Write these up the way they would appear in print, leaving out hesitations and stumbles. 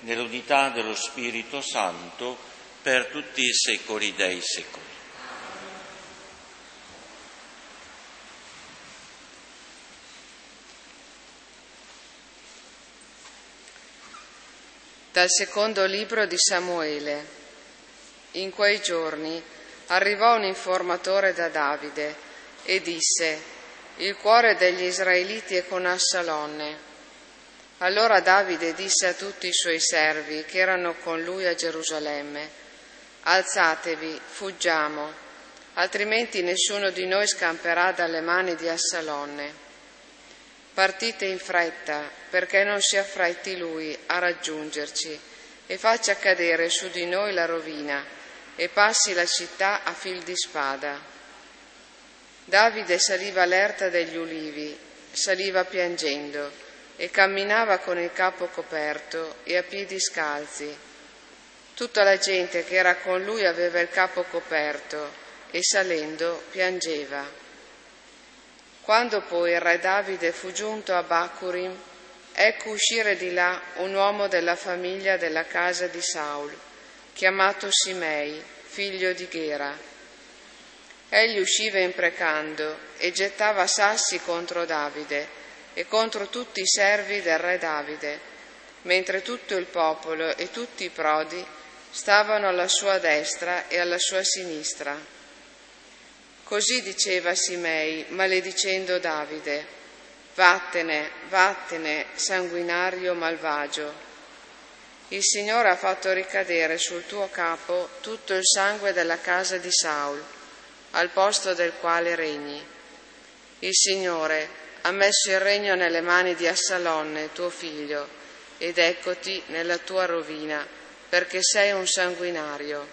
nell'unità dello Spirito Santo, per tutti i secoli dei secoli. Dal secondo libro di Samuele. In quei giorni arrivò un informatore da Davide e disse: «Il cuore degli israeliti è con Assalonne». Allora Davide disse a tutti i suoi servi che erano con lui a Gerusalemme: «Alzatevi, fuggiamo, altrimenti nessuno di noi scamperà dalle mani di Assalonne. Partite in fretta, perché non si affretti lui a raggiungerci e faccia cadere su di noi la rovina e passi la città a fil di spada». Davide saliva all'erta degli ulivi, saliva piangendo e camminava con il capo coperto e a piedi scalzi. Tutta la gente che era con lui aveva il capo coperto e salendo piangeva. Quando poi il re Davide fu giunto a Bacurim, ecco uscire di là un uomo della famiglia della casa di Saul, chiamato Simei, figlio di Gera. Egli usciva imprecando e gettava sassi contro Davide e contro tutti i servi del re Davide, mentre tutto il popolo e tutti i prodi stavano alla sua destra e alla sua sinistra. Così diceva Simei, maledicendo Davide: «Vattene, vattene, sanguinario malvagio. Il Signore ha fatto ricadere sul tuo capo tutto il sangue della casa di Saul, al posto del quale regni. Il Signore ha messo il regno nelle mani di Assalonne, tuo figlio, ed eccoti nella tua rovina, perché sei un sanguinario».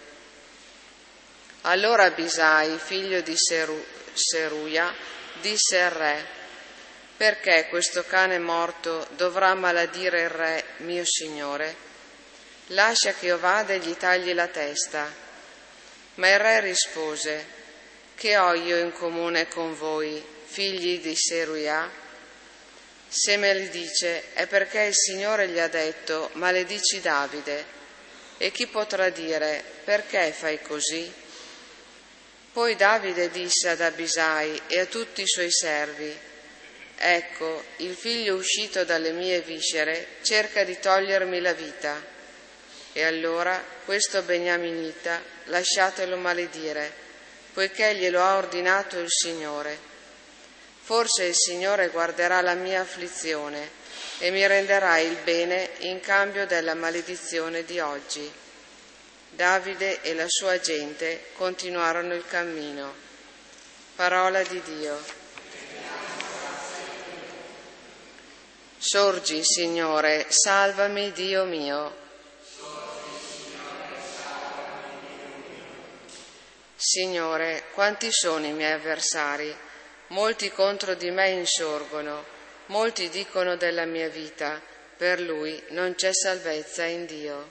Allora Abisai, figlio di Seruia, disse al re: «Perché questo cane morto dovrà maledire il re, mio signore? Lascia che io vada e gli tagli la testa». Ma il re rispose: «Che ho io in comune con voi, figli di Seruia? Se me li dice è perché il Signore gli ha detto: maledici Davide. E chi potrà dire: perché fai così?» Poi Davide disse ad Abisai e a tutti i suoi servi: «Ecco, il figlio uscito dalle mie viscere cerca di togliermi la vita. E allora questo beniaminita lasciatelo maledire, poiché glielo ha ordinato il Signore. Forse il Signore guarderà la mia afflizione e mi renderà il bene in cambio della maledizione di oggi». Davide e la sua gente continuarono il cammino. Parola di Dio. Sorgi, Signore, salvami, Dio mio. Signore, quanti sono i miei avversari? Molti contro di me insorgono, molti dicono della mia vita: per lui non c'è salvezza in Dio.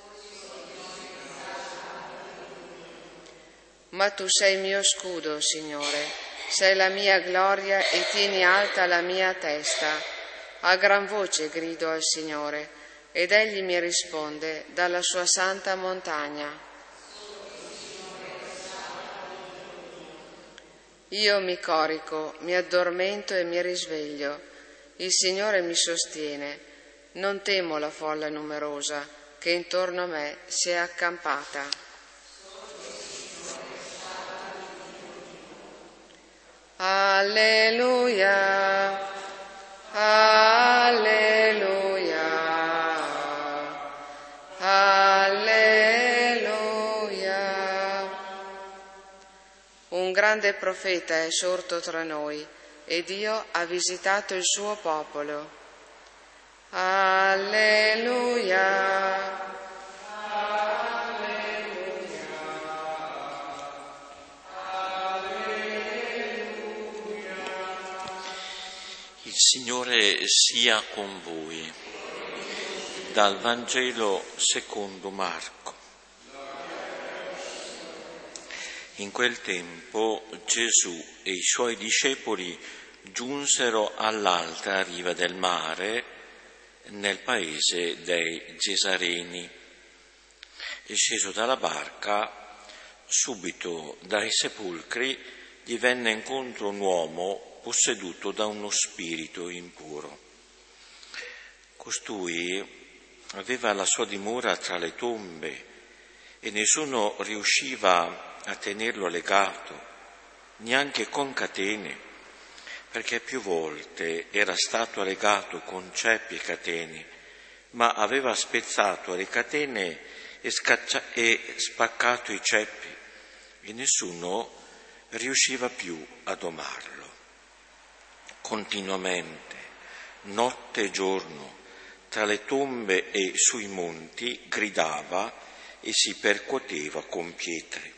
Ma tu sei mio scudo, Signore, sei la mia gloria e tieni alta la mia testa. A gran voce grido al Signore ed egli mi risponde dalla sua santa montagna. Io mi corico, mi addormento e mi risveglio. Il Signore mi sostiene. Non temo la folla numerosa che intorno a me si è accampata. Alleluia, alleluia, alleluia. Un grande profeta è sorto tra noi e Dio ha visitato il suo popolo. Alleluia. Il Signore sia con voi. Dal Vangelo secondo Marco. In quel tempo Gesù e i suoi discepoli giunsero all'altra riva del mare nel paese dei Gesareni. E sceso dalla barca, subito dai sepolcri gli venne incontro un uomo posseduto da uno spirito impuro. Costui aveva la sua dimora tra le tombe e nessuno riusciva a tenerlo legato, neanche con catene, perché più volte era stato legato con ceppi e catene, ma aveva spezzato le catene e spaccato i ceppi e nessuno riusciva più a domarlo. Continuamente, notte e giorno, tra le tombe e sui monti gridava e si percuoteva con pietre.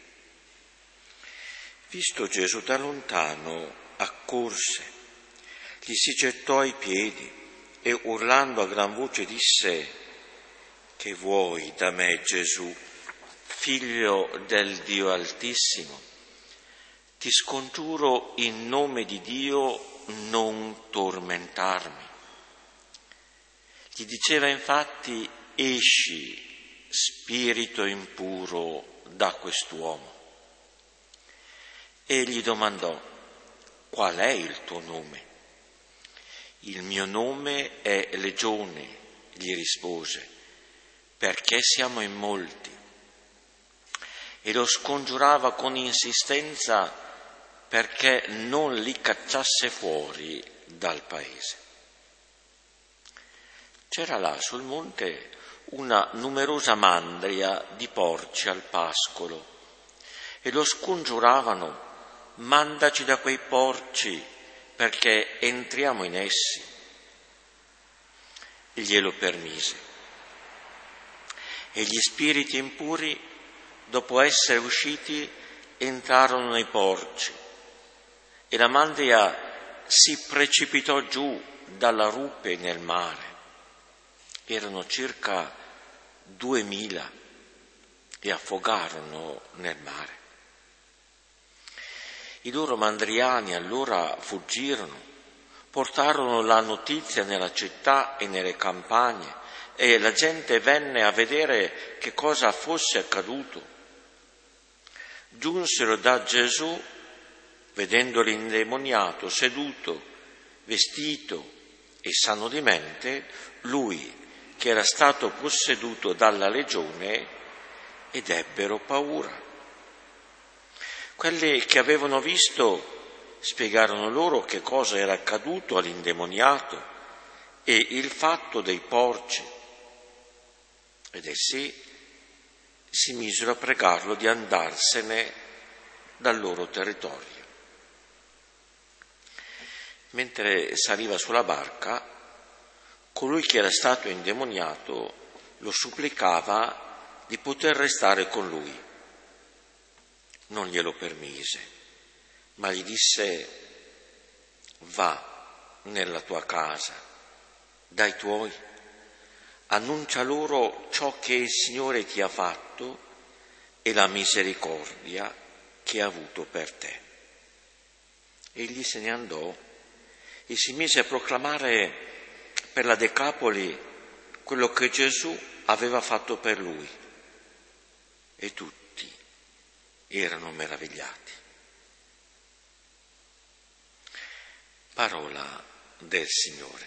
Visto Gesù da lontano, accorse, gli si gettò ai piedi e urlando a gran voce disse: «Che vuoi da me, Gesù, figlio del Dio Altissimo? Ti scongiuro in nome di Dio non tormentarmi». Gli diceva infatti: «Esci, spirito impuro, da quest'uomo». E gli domandò: «Qual è il tuo nome?» «Il mio nome è Legione», gli rispose, «perché siamo in molti». E lo scongiurava con insistenza perché non li cacciasse fuori dal paese. C'era là sul monte una numerosa mandria di porci al pascolo e lo scongiuravano: «Mandaci da quei porci perché entriamo in essi». Glielo permise. E gli spiriti impuri, dopo essere usciti, entrarono nei porci e la mandria si precipitò giù dalla rupe nel mare. Erano circa 2000 e affogarono nel mare. I loro mandriani allora fuggirono, portarono la notizia nella città e nelle campagne e la gente venne a vedere che cosa fosse accaduto. Giunsero da Gesù, vedendo l'indemoniato seduto, vestito e sano di mente, lui che era stato posseduto dalla legione, ed ebbero paura. Quelli che avevano visto spiegarono loro che cosa era accaduto all'indemoniato e il fatto dei porci, ed essi si misero a pregarlo di andarsene dal loro territorio. Mentre saliva sulla barca, colui che era stato indemoniato lo supplicava di poter restare con lui. Non glielo permise, ma gli disse: «Va nella tua casa, dai tuoi, annuncia loro ciò che il Signore ti ha fatto e la misericordia che ha avuto per te». Egli se ne andò e si mise a proclamare per la Decapoli quello che Gesù aveva fatto per lui, e tutti erano meravigliati. Parola del Signore.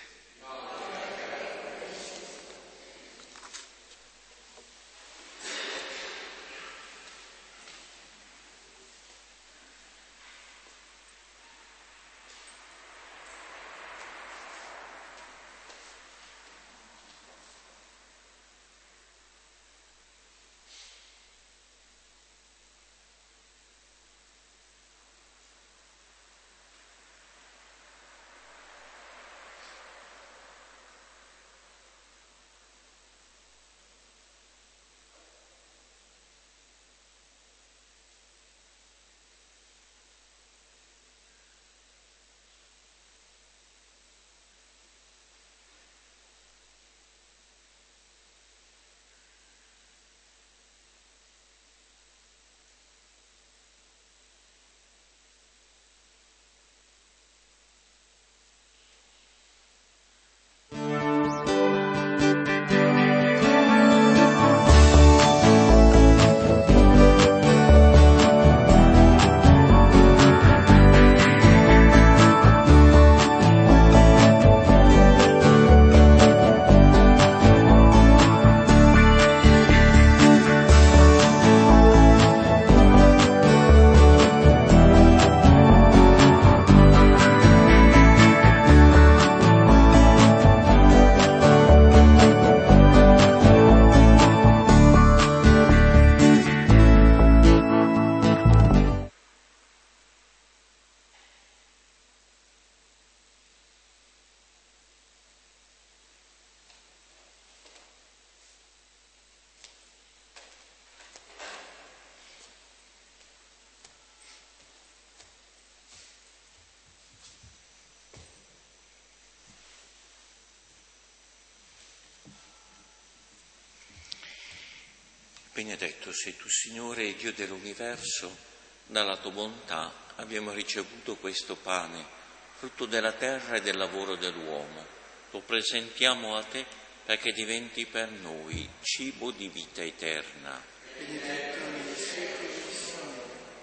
Benedetto sei tu, Signore, Dio dell'universo, dalla tua bontà abbiamo ricevuto questo pane, frutto della terra e del lavoro dell'uomo. Lo presentiamo a te perché diventi per noi cibo di vita eterna. Benedetto nel secolo dei secoli.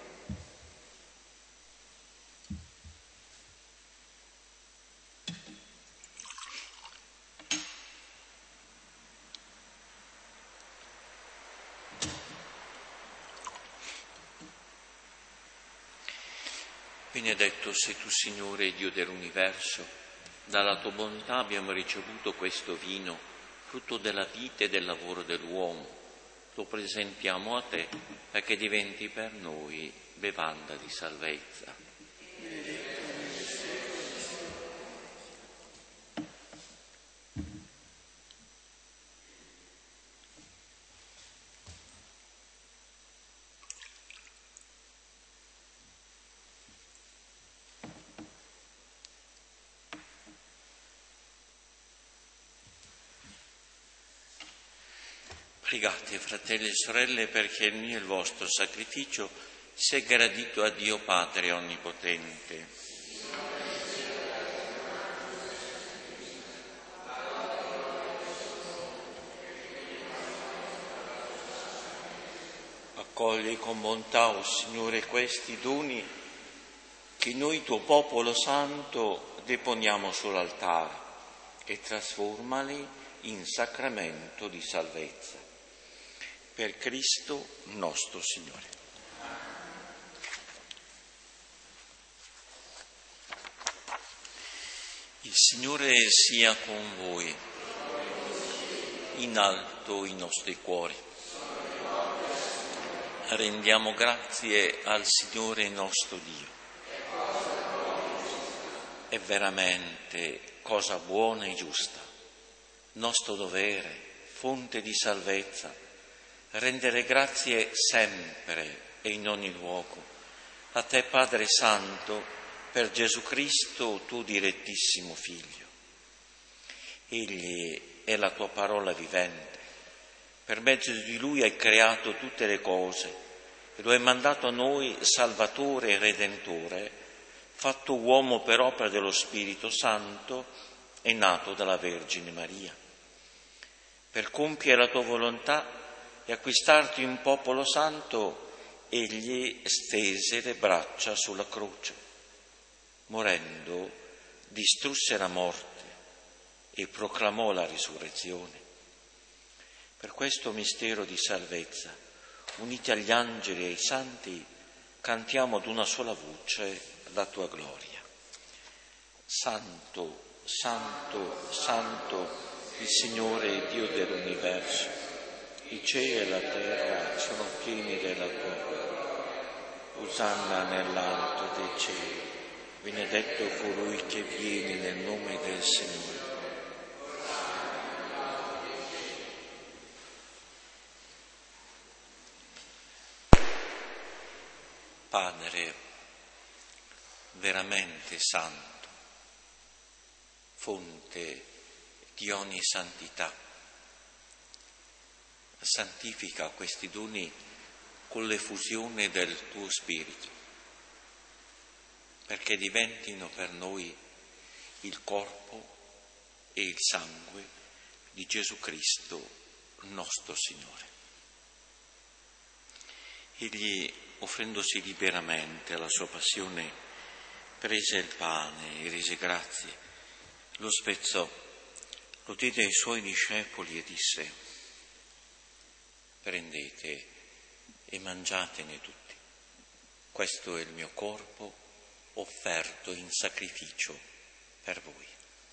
Benedetto sei tu, Signore, Dio dell'universo, dalla tua bontà abbiamo ricevuto questo vino, frutto della vita e del lavoro dell'uomo. Lo presentiamo a te perché diventi per noi bevanda di salvezza. Pregate, fratelli e sorelle, perché il mio e il vostro sacrificio sia gradito a Dio Padre Onnipotente. Accogli con bontà, o Signore, questi doni che noi, tuo popolo santo, deponiamo sull'altare e trasformali in sacramento di salvezza. Per Cristo nostro Signore. Il Signore sia con voi, in alto i nostri cuori. Rendiamo grazie al Signore nostro Dio. È veramente cosa buona e giusta, nostro dovere, fonte di salvezza, rendere grazie sempre e in ogni luogo a te, Padre Santo, per Gesù Cristo, tuo direttissimo Figlio. Egli è la tua parola vivente. Per mezzo di Lui hai creato tutte le cose e lo hai mandato a noi Salvatore e Redentore, fatto uomo per opera dello Spirito Santo e nato dalla Vergine Maria. Per compiere la tua volontà e acquistarti un popolo santo, egli stese le braccia sulla croce. Morendo, distrusse la morte e proclamò la risurrezione. Per questo mistero di salvezza, uniti agli angeli e ai santi, cantiamo ad una sola voce la tua gloria. Santo, Santo, Santo, il Signore Dio dell'universo. I cieli e la terra sono pieni della tua gloria. Osanna nell'alto dei cieli. Benedetto colui che viene nel nome del Signore. Padre veramente santo, fonte di ogni santità, santifica questi doni con l'effusione del tuo Spirito, perché diventino per noi il corpo e il sangue di Gesù Cristo, nostro Signore. Egli, offrendosi liberamente alla sua passione, prese il pane e rese grazie, lo spezzò, lo diede ai suoi discepoli e disse: prendete e mangiatene tutti. Questo è il mio corpo offerto in sacrificio per voi.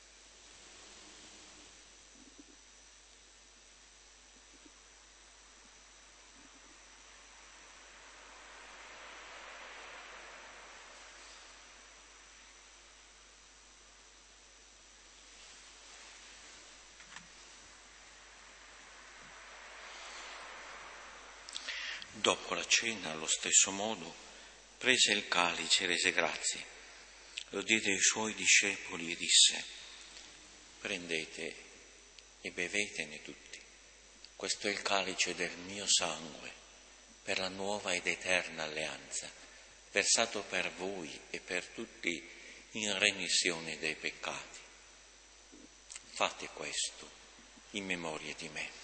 Dopo la cena, allo stesso modo, prese il calice e rese grazie, lo diede ai suoi discepoli e disse: prendete e bevetene tutti. Questo è il calice del mio sangue, per la nuova ed eterna alleanza, versato per voi e per tutti in remissione dei peccati. Fate questo in memoria di me.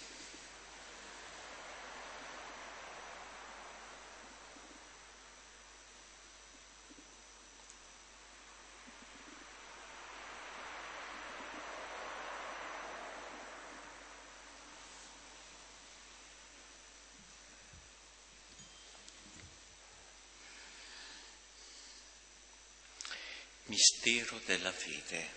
Mistero della fede.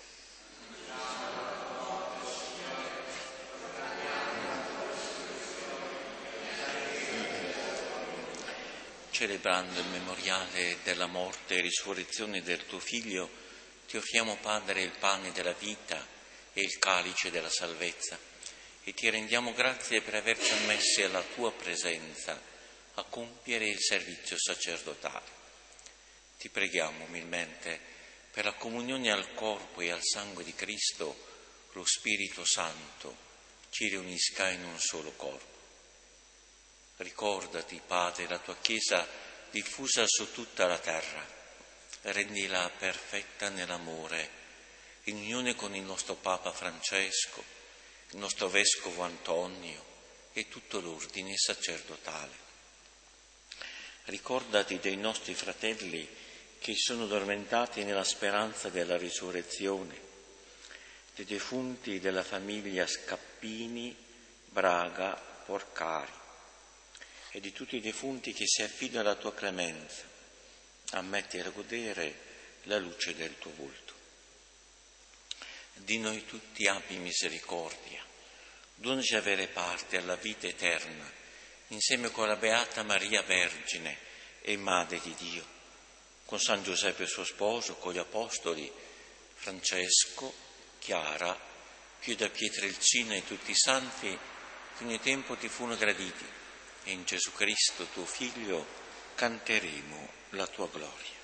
Celebrando il memoriale della morte e risurrezione del tuo Figlio, ti offriamo, Padre, il pane della vita e il calice della salvezza e ti rendiamo grazie per averci ammessi alla tua presenza a compiere il servizio sacerdotale. Ti preghiamo umilmente per la comunione al corpo e al sangue di Cristo, lo Spirito Santo ci riunisca in un solo corpo. Ricordati, Padre, la tua Chiesa diffusa su tutta la terra, rendila perfetta nell'amore, in unione con il nostro Papa Francesco, il nostro Vescovo Antonio e tutto l'ordine sacerdotale. Ricordati dei nostri fratelli che sono addormentati nella speranza della risurrezione, dei defunti della famiglia Scappini, Braga, Porcari e di tutti i defunti che si affidano alla tua clemenza. Ammetti a godere la luce del tuo volto. Di noi tutti abbi misericordia, donaci avere parte alla vita eterna, insieme con la Beata Maria Vergine e Madre di Dio, con San Giuseppe suo sposo, con gli Apostoli Francesco, Chiara, Pio da Pietrelcina e tutti i santi che ogni tempo ti furono graditi, e in Gesù Cristo tuo Figlio canteremo la tua gloria.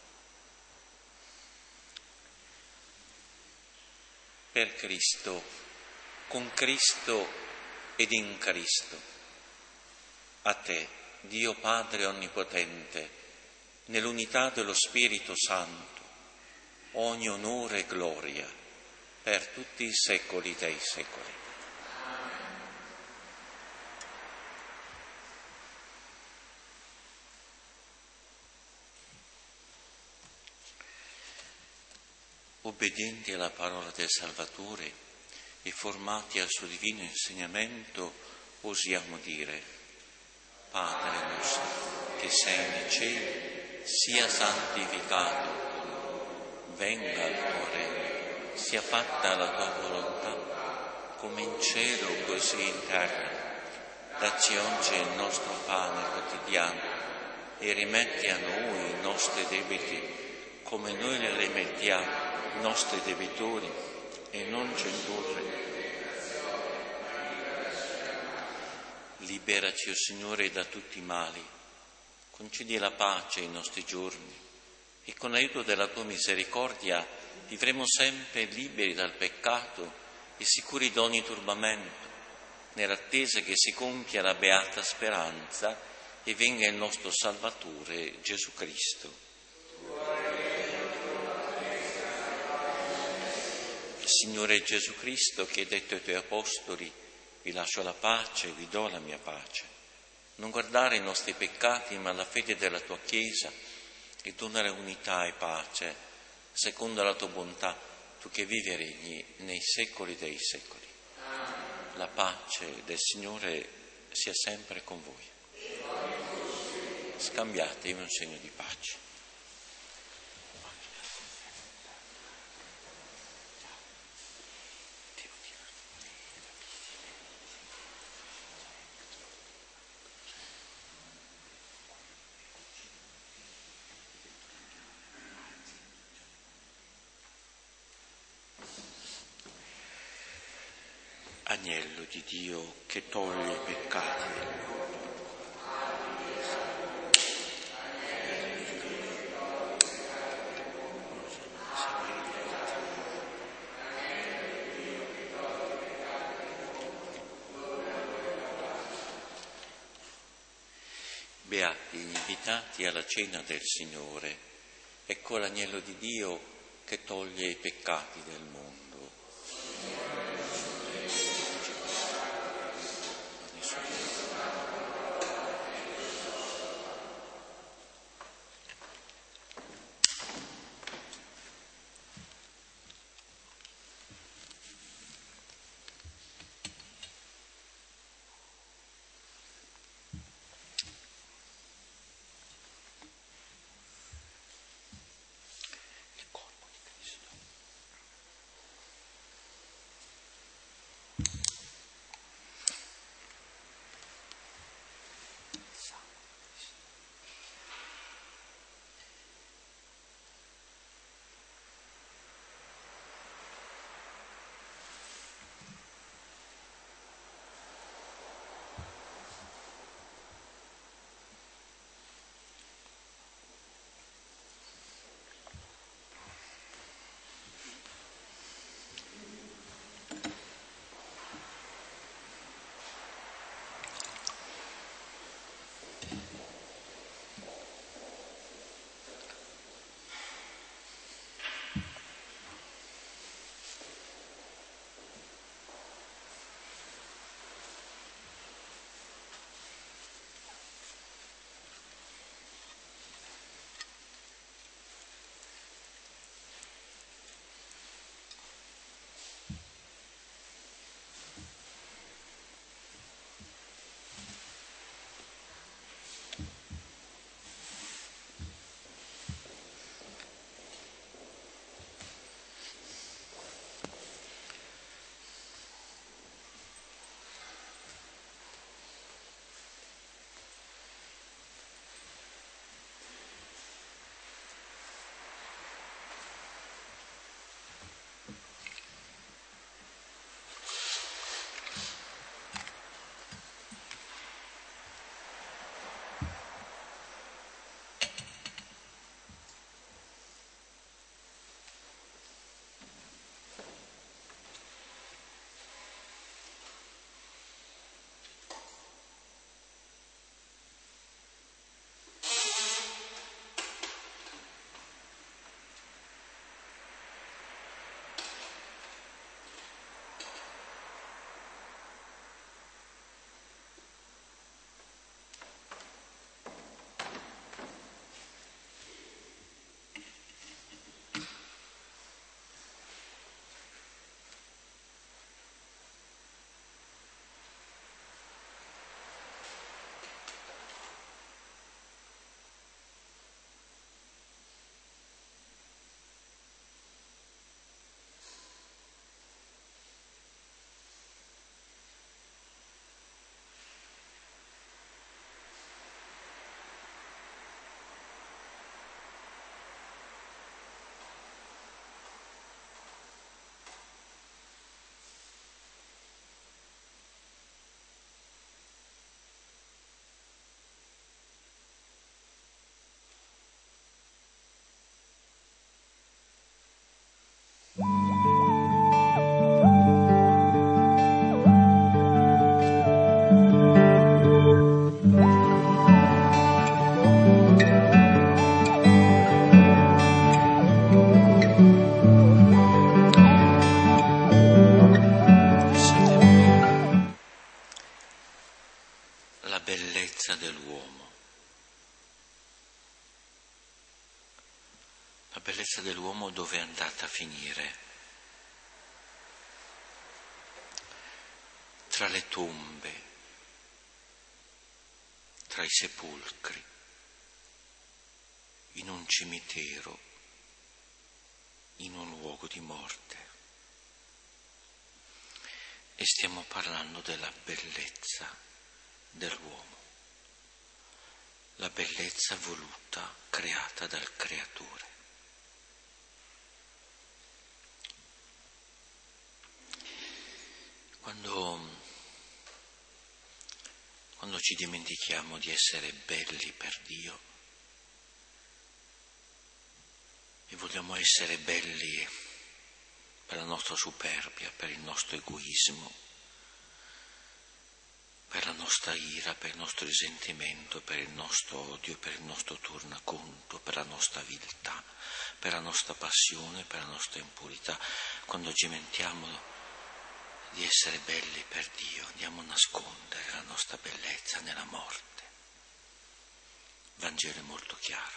Per Cristo, con Cristo ed in Cristo, a te, Dio Padre Onnipotente, nell'unità dello Spirito Santo, ogni onore e gloria per tutti i secoli dei secoli. Obbedienti alla parola del Salvatore e formati al suo divino insegnamento, osiamo dire: Padre nostro che sei nei cieli, sia santificato, venga il tuo regno, sia fatta la tua volontà, come in cielo così in terra. Dacci oggi il nostro pane quotidiano e rimetti a noi i nostri debiti, come noi li rimettiamo ai nostri debitori, e non ci indurre. Liberaci, o Signore, da tutti i mali, concedi la pace ai nostri giorni e con l'aiuto della tua misericordia vivremo sempre liberi dal peccato e sicuri di ogni turbamento, nell'attesa che si compia la beata speranza e venga il nostro Salvatore Gesù Cristo. Il Signore Gesù Cristo, che hai detto ai tuoi apostoli: vi lascio la pace, vi do la mia pace. Non guardare i nostri peccati, ma la fede della tua Chiesa, e donare unità e pace, secondo la tua bontà, tu che vivi e regni nei secoli dei secoli. La pace del Signore sia sempre con voi. Scambiatevi un segno di pace. Agnello di Dio che toglie i peccati del mondo. Beati gli invitati alla cena del Signore. Ecco l'agnello di Dio che toglie i peccati del mondo. bellezza dell'uomo. La bellezza dell'uomo dove è andata a finire? Tra le tombe, tra i sepolcri, in un cimitero, in un luogo di morte. E stiamo parlando della bellezza dell'uomo, la bellezza voluta, creata dal Creatore. Quando ci dimentichiamo di essere belli per Dio e vogliamo essere belli per la nostra superbia, per il nostro egoismo, per la nostra ira, per il nostro risentimento, per il nostro odio, per il nostro tornaconto, per la nostra viltà, per la nostra passione, per la nostra impurità. Quando ci mentiamo di essere belli per Dio, andiamo a nascondere la nostra bellezza nella morte. Il Vangelo è molto chiaro.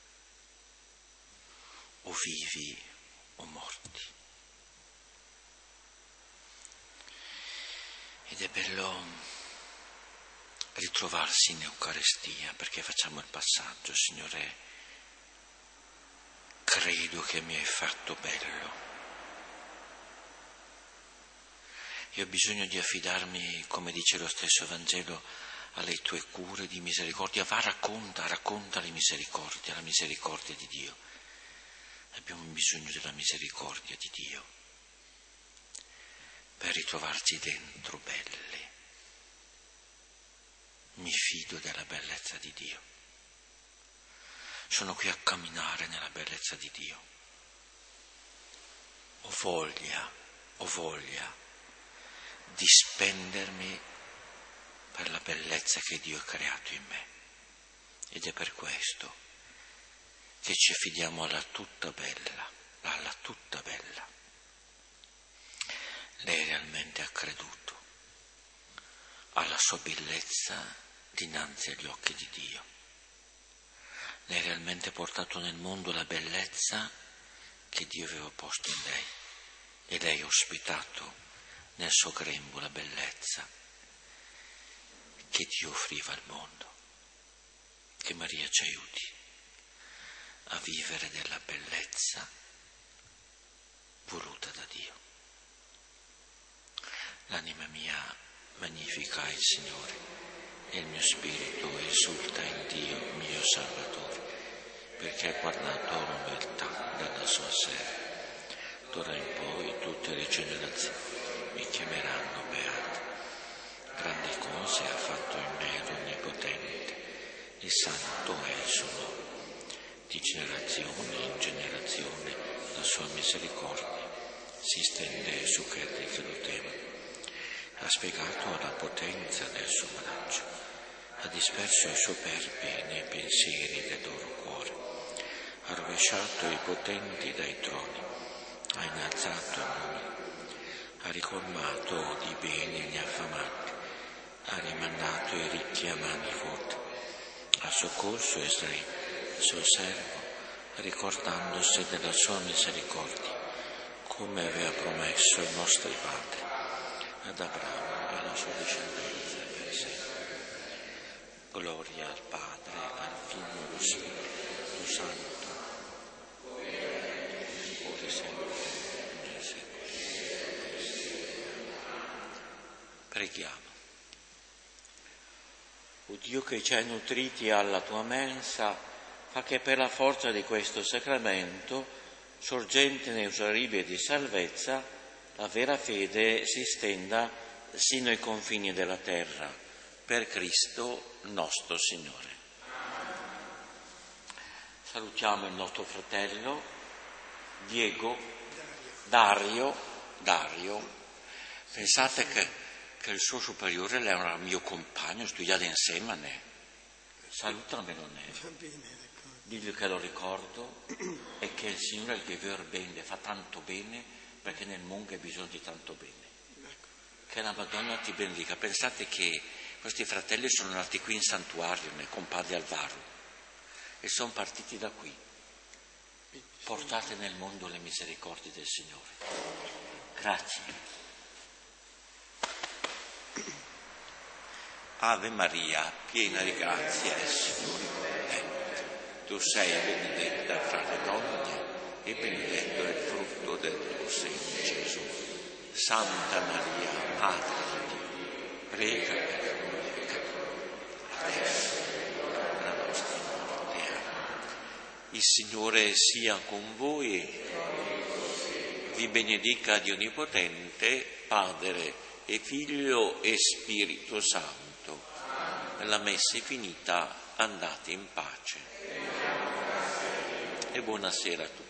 O vivi o morti. Ed è bello ritrovarsi in Eucaristia, perché facciamo il passaggio: Signore, credo che mi hai fatto bello. Io ho bisogno di affidarmi, come dice lo stesso Vangelo, alle tue cure di misericordia. Racconta le misericordia, la misericordia di Dio. Abbiamo bisogno della misericordia di Dio per ritrovarci dentro belli. Mi fido della bellezza di Dio. Sono qui a camminare nella bellezza di Dio. Ho voglia di spendermi per la bellezza che Dio ha creato in me. Ed è per questo che ci affidiamo alla tutta bella. Lei realmente ha creduto alla sua bellezza dinanzi agli occhi di Dio. Lei realmente ha portato nel mondo la bellezza che Dio aveva posto in lei, e lei ha ospitato nel suo grembo la bellezza che Dio offriva al mondo. Che Maria ci aiuti a vivere della bellezza voluta da Dio. L'anima mia magnifica il Signore, e il mio spirito esulta in Dio mio Salvatore, perché ha guardato l'umiltà della sua serva. D'ora in poi tutte le generazioni mi chiameranno beata. Grandi cose ha fatto in me l'Onnipotente, e santo è il suo nome. Di generazione in generazione la sua misericordia si stende su quelli che lo temono. Ha spiegato la potenza del suo braccio, ha disperso i superbi nei pensieri del loro cuore, ha rovesciato i potenti dai troni, ha innalzato i numeri, ha ricolmato di beni gli affamati, ha rimandato i ricchi a mani vuote, ha soccorso Israele, il suo servo, ricordandosi della sua misericordia, come aveva promesso ai nostri padri, ad Abramo e alla sua discendenza per sempre. Gloria al Padre, al Figlio e allo Spirito Santo, ora e sempre, nel secolo. Preghiamo. O Dio, che ci hai nutriti alla tua mensa, fa che per la forza di questo sacramento, sorgente inesauribile di salvezza, la vera fede si stenda sino ai confini della terra, per Cristo nostro Signore. Salutiamo il nostro fratello Dario. Pensate che il suo superiore era un mio compagno, studiato insieme a me. Salutamelo, digli che lo ricordo e che il Signore gli vuole bene, fa tanto bene, perché nel mondo hai bisogno di tanto bene. Che la Madonna ti benedica. Pensate che questi fratelli sono nati qui in santuario, nel compadre Alvaro, e sono partiti da qui. Portate nel mondo le misericordie del Signore. Grazie. Ave Maria, piena di grazia, il Signore è con te. Tu sei benedetta fra le donne, e benedetto è il frutto del tuo seno, Gesù. Santa Maria, Madre di Dio, prega per noi peccatori, adesso e nella nostra morte. Amen. Il Signore sia con voi, vi benedica Dio Onnipotente, Padre e Figlio e Spirito Santo. La messa è finita, andate in pace. E buonasera a tutti.